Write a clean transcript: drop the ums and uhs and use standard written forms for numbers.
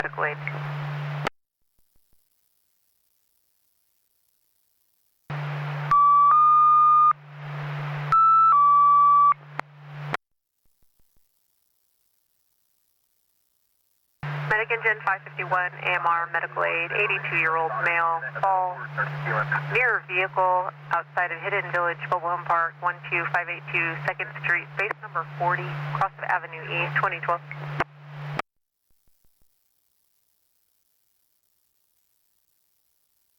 medical aid. Medic engine 551, AMR, medical aid, 82-year-old male, fall near vehicle outside of Hidden Village Mobile Home Park, 12582 2nd Street, base number 40, cross of Avenue E, 2012.